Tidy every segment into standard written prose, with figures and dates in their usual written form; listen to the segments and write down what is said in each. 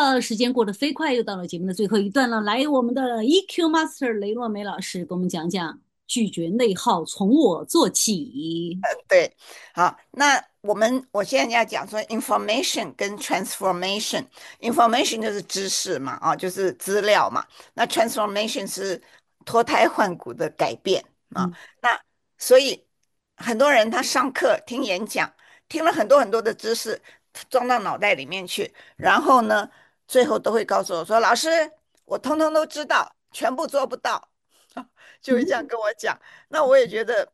的时间过得飞快，又到了节目的最后一段了。来，我们的 EQ Master 雷诺梅老师给我们讲讲拒绝内耗，从我做起。 对，好，那我现在要讲说 information 跟 transformation。information 就是知识嘛，就是资料嘛。那 transformation 是脱胎换骨的改变啊。 嗯那所以很多人他上课听演讲，听了很多很多的知识，装到脑袋里面去，然后呢，最后都会告诉我说：“老师，我通通都知道，全部做不到。”就会这样嗯跟我讲。那我也觉得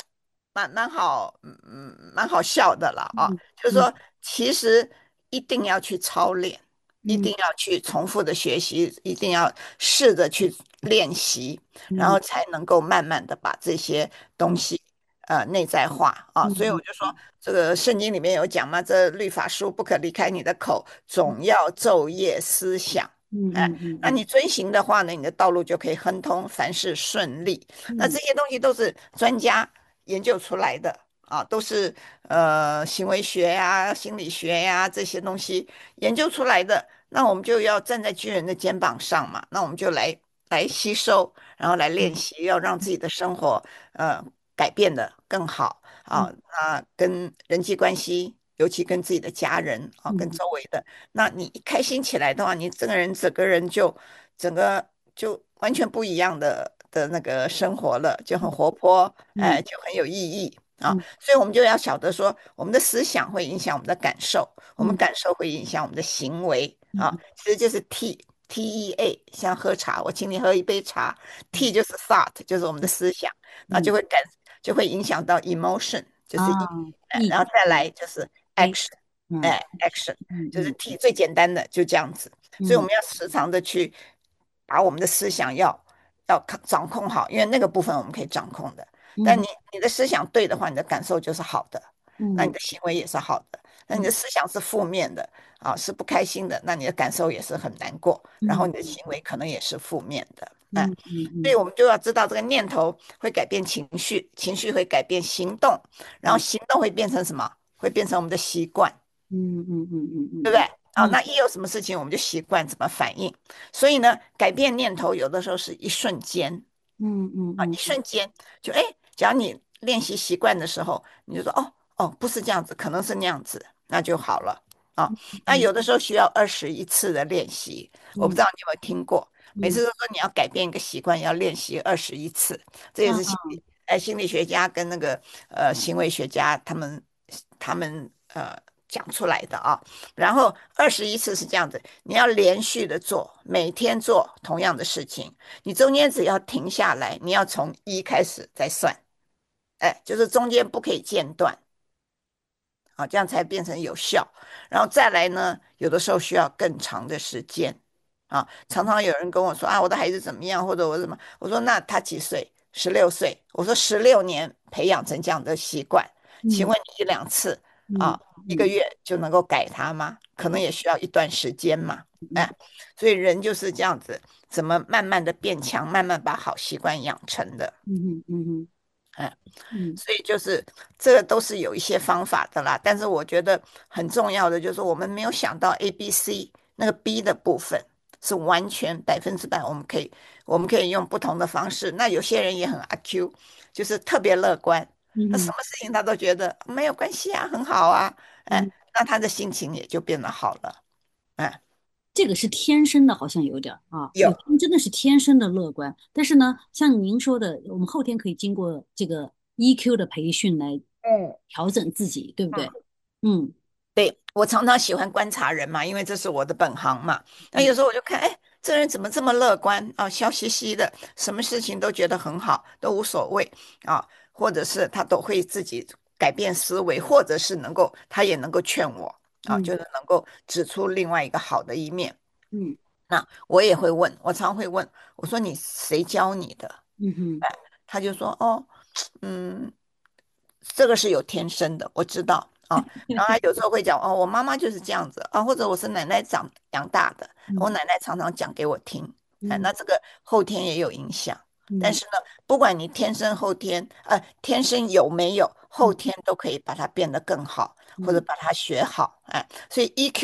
蛮好笑的了啊。 嗯就是说， 嗯其实一定要去操练，一嗯定要去重复的学习，一定要试着去练习，然嗯后才能够慢慢的把这些东嗯西内在化啊。所以我嗯就说，这个圣经里面有讲嘛，这律法书不可离开你的口，总要昼夜思想。哎，那嗯你遵行的话呢，你的道路就可以亨通，凡事顺利。那这嗯些东西都是专家研究出来的啊，都是行为学呀、心理学呀这些东西研究出来的。那我们就要站在巨人的肩膀上嘛，那我们就来吸收，然后来练习，要让自己的生活呃改变的更好啊。 嗯那跟人际关系，尤其跟自己的家人啊，跟嗯周围的。那你一开心起来的话，你整个人就完全不一样的那个生活了，就很活泼，哎， 嗯就很有意义啊。 嗯所以我们就要晓得说，我们的思想会影响我们的感受，我们嗯感受会影响我们的行为啊。 嗯其实就是 T E A，像喝茶，我请你喝一杯茶，T 就是 thought，就是我们的思想，那嗯就会影响到 emotion，就是啊然后再来就是 A action。 嗯 action 就是嗯嗯 T 最简单的就这样子。所以我嗯们要时常的去把我们的思想要掌控好，因为那个部分我们可以掌控的。但嗯你的思想对的话，你的感受就是好的，那你嗯的行为也是好的。那你的嗯思想是负面的啊，是不开心的，那你的感受也是很难过，然后你的嗯行为可能也是负面的。哎， 嗯嗯嗯所以我们就要知道这个念头会改变情绪，情绪会改变行动，然后嗯行动会变成什么？会变成我们的习惯。 嗯嗯嗯嗯对不对？ 嗯啊， 嗯那一有什么事情，我们就习惯怎么反应。所以呢，改变念头有的时候是一瞬间嗯嗯啊，一嗯瞬间就哎，只要你练习习惯的时候，你就说哦哦，不是这样子，可能是那样子，那就好了啊。那有的时候需要21次的练习，我不知嗯道你有没有听过，每次嗯都说你要改变一个习惯，要练习21次，这也是啊心理学家跟那个行为学家他们讲出来的啊。然后21次是这样子，你要连续的做，每天做同样的事情，你中间只要停下来，你要从一开始再算，哎，就是中间不可以间断，啊，这样才变成有效。然后再来呢，有的时候需要更长的时间啊。常常有人跟我说啊，我的孩子怎么样，或者我怎么，我说那他几岁？16岁。我说16年培养成这样的习惯，请嗯问你1、2次嗯啊，一个嗯月就能够改它吗？可能也需要一段时间嘛。哎， 嗯所以人就是这样子，怎么慢慢的变强，慢慢把好习惯养成的。 嗯嗯哎。 嗯所以就是这个都是有一些方法的啦，但是我觉得很重要的就是我们没有想到 A、B、C 那个 B 的部分是完全100%，我们可以用不同的方式。那有些人也很阿 Q，就是特别乐观，他什嗯么事情他都觉得没有关系啊，很好啊，哎， 嗯， 那他的心情也就变得好了。哎， 这个是天生的，好像有点儿啊，有有， 些人真的是天生的乐观，但是呢，像您说的，我们后天可以经过这个 EQ 的培训来嗯调整自己，对不对？ 嗯。 嗯对，我常常喜欢观察人嘛，因为这是我的本行嘛。那嗯有时候我就看，哎，这人怎么这么乐观啊，笑嘻嘻的，什么事情都觉得很好，都无所谓啊，或者是他都会自己改变思维，或者是他也能够劝我啊， 嗯就是能够指出另外一个好的一面。 嗯那我也会问，我常会问，我说你谁教你的？ 嗯哼他就说，哦，嗯，这个是有天生的，我知道啊。然后他有时候会讲，哦，我妈妈就是这样子啊，或者我是奶奶养大的，我嗯奶奶常常讲给我听。哎， 嗯那这个后天也有影响。但嗯是呢，不管你天生后天，天生有没有，后嗯天都可以把它变得更好，或者嗯把它学好。哎，所以 EQ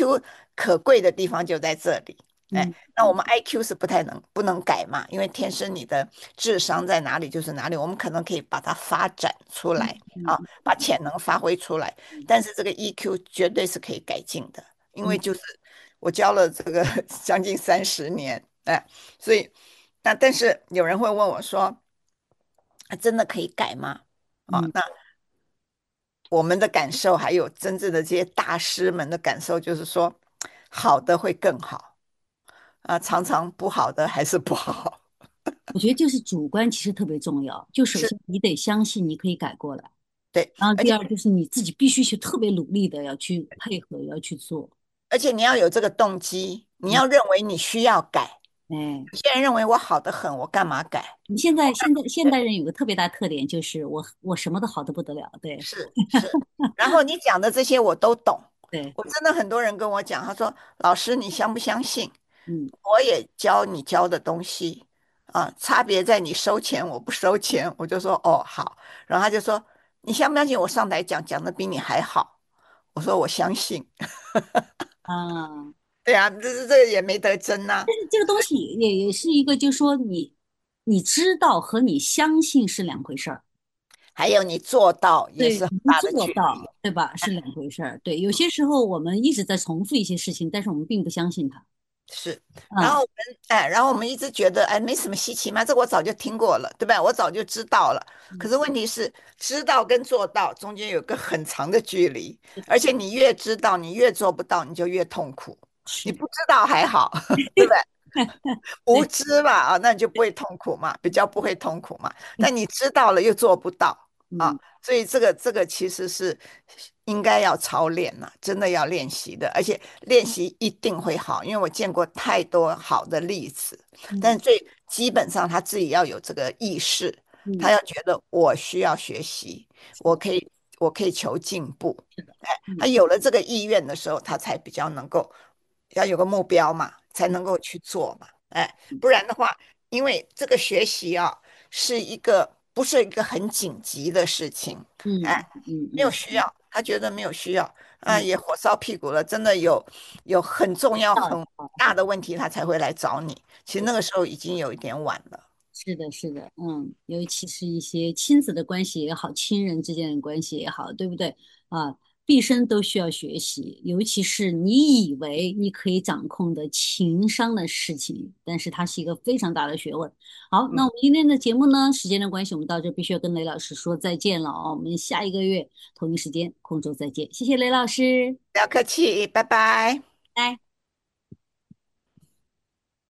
可贵的地方就在这里。哎， 嗯那我们 IQ 是不能改嘛，因为天生你的智商在哪里就是哪里，我们可能可以把它发展出来啊， 嗯把潜能发挥出来，但是这个 EQ 绝对是可以改进的，因为嗯就是我教了这个将近30年，哎，所以但是有人会问我说，真的可以改吗？啊， 嗯， 那我们的感受，还有真正的这些大师们的感受，就是说，好的会更好啊，常常不好的还是不好。 我觉得就是主观其实特别重要。就首是， 先你得相信你可以改过来， 对， 然后而且第二就是你自己必须去特别努力的要去配合，要去做。 你要有这个动机，你嗯， 要认为你需要改。 哎， 有些人认为我好的很，我干嘛改？ 你现在现代人有个特别大特点，就是我什么都好的不得了，对是是，然后你讲的这些我都懂， 对， 我真的很多人跟我讲，他说老师你相不相信？ 嗯我也教你教的东西啊，差别在你收钱我不收钱，我就说哦好，然后他就说你相不相信我上台讲的比你还好？我说我相信， 啊， 对啊，这个也没得争呐、 但是这个东西也是一个，就是说你知道和你相信是两回事儿。 还有你做到也对， 是很能大的距离。 做到，对吧？是两回事儿。对，有些时候我们一直在重复一些事情，但是我们并不相信它。 是，然后嗯， 然后我们一直觉得，哎，没什么稀奇嘛，这我早就听过了，对吧？我早就知道了。可是问题是，知道跟做到中间有个很长的距离，而且你越知道，你越做不到，你就越痛苦。你是的， 不知道还好，对不对？无对， 知嘛，啊，那你就不会痛苦嘛，比较不会痛苦嘛。但你知道了又做不到啊， 嗯所以这个其实是应该要操练呐，真的要练习的，而且练习一定会好，因为我见过太多好的例子。但嗯是最基本上他自己要有这个意识，他嗯， 要觉得我需要学习， 是的， 我可以我可以求进步。 是的， 哎，他嗯有了这个意愿的时候，他才比较能够要有个目标嘛，才嗯能够去做嘛。哎，不然的话，因为这个学习啊，不是一个很紧急的事情，哎， 嗯嗯没有嗯需要，他觉得没有需要啊， 嗯， 也火烧屁股了，真的有很重要、 到很大的问题，他才会来找你。其实那个时候已经有一点晚了。 是的，是的，尤其是一些亲子的关系也好，亲人之间的关系也好，对不对？啊，毕生都需要学习，尤其是你以为你可以掌控的情商的事情，但是它是一个非常大的学问。好，那嗯， 我们今天的节目呢，时间的关系，我们到这必须要跟雷老师说再见了哦。我们下一个月同一时间空中再见，谢谢雷老师， 不要客气，拜拜。 拜。